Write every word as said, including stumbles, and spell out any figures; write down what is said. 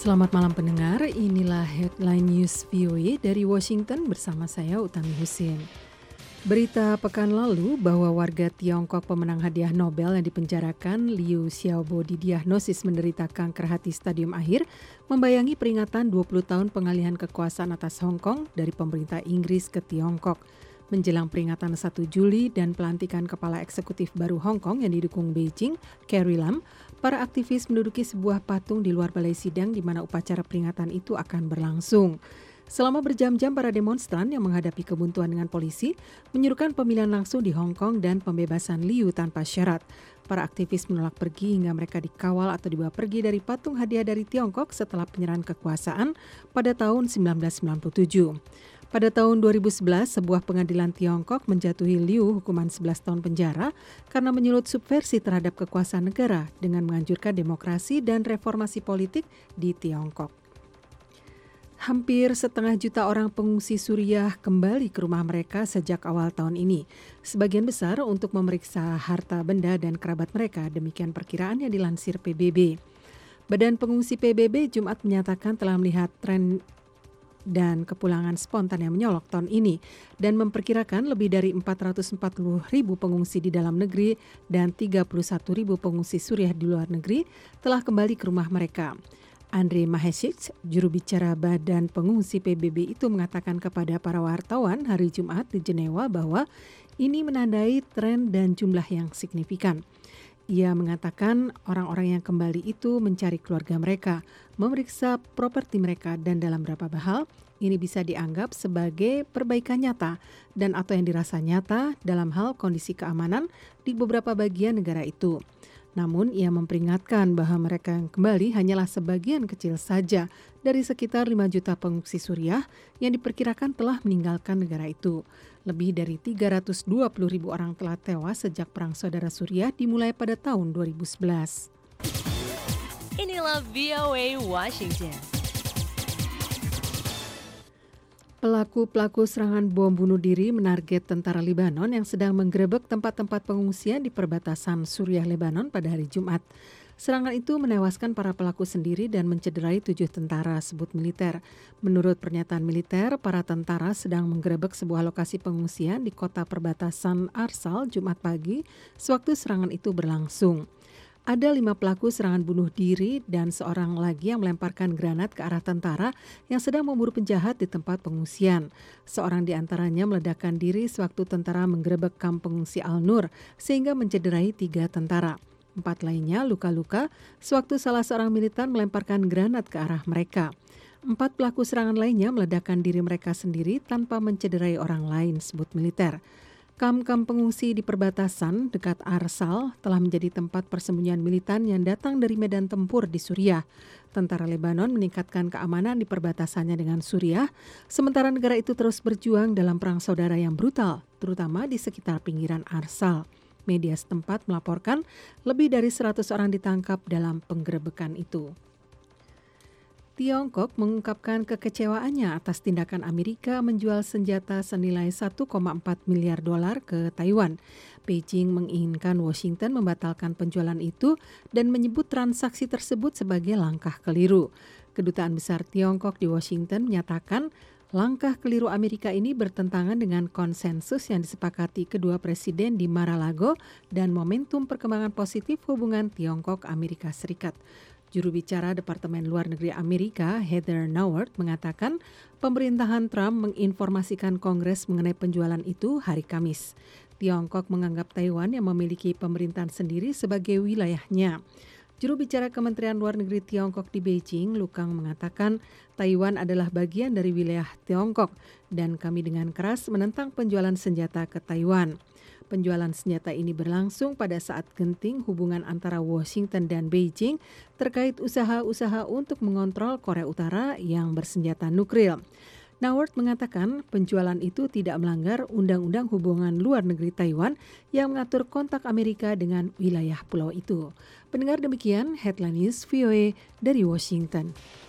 Selamat malam pendengar, inilah Headline News V O A dari Washington bersama saya Utami Husin. Berita pekan lalu bahwa warga Tiongkok pemenang hadiah Nobel yang dipenjarakan Liu Xiaobo didiagnosis menderita kanker hati stadium akhir membayangi peringatan dua puluh tahun pengalihan kekuasaan atas Hong Kong dari pemerintah Inggris ke Tiongkok. Menjelang peringatan satu Juli dan pelantikan kepala eksekutif baru Hong Kong yang didukung Beijing, Carrie Lam, para aktivis menduduki sebuah patung di luar balai sidang di mana upacara peringatan itu akan berlangsung. Selama berjam-jam para demonstran yang menghadapi kebuntuan dengan polisi menyerukan pemilihan langsung di Hong Kong dan pembebasan Liu tanpa syarat. Para aktivis menolak pergi hingga mereka dikawal atau dibawa pergi dari patung hadiah dari Tiongkok setelah penyerahan kekuasaan pada tahun sembilan belas sembilan puluh tujuh. Pada tahun dua ribu sebelas, sebuah pengadilan Tiongkok menjatuhi Liu hukuman sebelas tahun penjara karena menyulut subversi terhadap kekuasaan negara dengan menganjurkan demokrasi dan reformasi politik di Tiongkok. Hampir setengah juta orang pengungsi Suriah kembali ke rumah mereka sejak awal tahun ini. Sebagian besar untuk memeriksa harta benda dan kerabat mereka, demikian perkiraan yang dilansir P B B. Badan Pengungsi P B B Jumat menyatakan telah melihat tren dan kepulangan spontan yang menyolok tahun ini dan memperkirakan lebih dari empat ratus empat puluh ribu pengungsi di dalam negeri dan tiga puluh satu ribu pengungsi Suriah di luar negeri telah kembali ke rumah mereka. Andre Mahesic, juru bicara Badan Pengungsi P B B itu mengatakan kepada para wartawan hari Jumat di Jenewa bahwa ini menandai tren dan jumlah yang signifikan. Ia mengatakan orang-orang yang kembali itu mencari keluarga mereka, memeriksa properti mereka dan dalam beberapa hal ini bisa dianggap sebagai perbaikan nyata dan atau yang dirasa nyata dalam hal kondisi keamanan di beberapa bagian negara itu. Namun ia memperingatkan bahwa mereka yang kembali hanyalah sebagian kecil saja dari sekitar lima juta pengungsi Suriah yang diperkirakan telah meninggalkan negara itu. Lebih dari tiga ratus dua puluh ribu orang telah tewas sejak Perang Saudara Suriah dimulai pada tahun dua ribu sebelas. Inilah V O A Washington. Pelaku-pelaku serangan bom bunuh diri menarget tentara Lebanon yang sedang menggerebek tempat-tempat pengungsian di perbatasan Suriah-Lebanon pada hari Jumat. Serangan itu menewaskan para pelaku sendiri dan mencederai tujuh tentara, sebut militer. Menurut pernyataan militer, para tentara sedang menggerebek sebuah lokasi pengungsian di kota perbatasan Arsal Jumat pagi sewaktu serangan itu berlangsung. Ada lima pelaku serangan bunuh diri dan seorang lagi yang melemparkan granat ke arah tentara yang sedang memburu penjahat di tempat pengungsian. Seorang di antaranya meledakkan diri sewaktu tentara menggerebek kamp pengungsi Al-Nur sehingga mencederai tiga tentara. Empat lainnya luka-luka sewaktu salah seorang militan melemparkan granat ke arah mereka. Empat pelaku serangan lainnya meledakkan diri mereka sendiri tanpa mencederai orang lain, sebut militer. Kamp-kamp pengungsi di perbatasan dekat Arsal telah menjadi tempat persembunyian militan yang datang dari medan tempur di Suriah. Tentara Lebanon meningkatkan keamanan di perbatasannya dengan Suriah, sementara negara itu terus berjuang dalam perang saudara yang brutal, terutama di sekitar pinggiran Arsal. Media setempat melaporkan lebih dari seratus orang ditangkap dalam penggerebekan itu. Tiongkok mengungkapkan kekecewaannya atas tindakan Amerika menjual senjata senilai satu koma empat miliar dolar ke Taiwan. Beijing menginginkan Washington membatalkan penjualan itu dan menyebut transaksi tersebut sebagai langkah keliru. Kedutaan Besar Tiongkok di Washington menyatakan langkah keliru Amerika ini bertentangan dengan konsensus yang disepakati kedua presiden di Mar-a-Lago dan momentum perkembangan positif hubungan Tiongkok-Amerika Serikat. Juru bicara Departemen Luar Negeri Amerika, Heather Nauert, mengatakan pemerintahan Trump menginformasikan Kongres mengenai penjualan itu hari Kamis. Tiongkok menganggap Taiwan yang memiliki pemerintahan sendiri sebagai wilayahnya. Juru bicara Kementerian Luar Negeri Tiongkok di Beijing, Lu Kang, mengatakan Taiwan adalah bagian dari wilayah Tiongkok dan kami dengan keras menentang penjualan senjata ke Taiwan. Penjualan senjata ini berlangsung pada saat genting hubungan antara Washington dan Beijing terkait usaha-usaha untuk mengontrol Korea Utara yang bersenjata nuklir. Nauert mengatakan penjualan itu tidak melanggar Undang-Undang Hubungan Luar Negeri Taiwan yang mengatur kontak Amerika dengan wilayah pulau itu. Pendengar, demikian Headline News V O A dari Washington.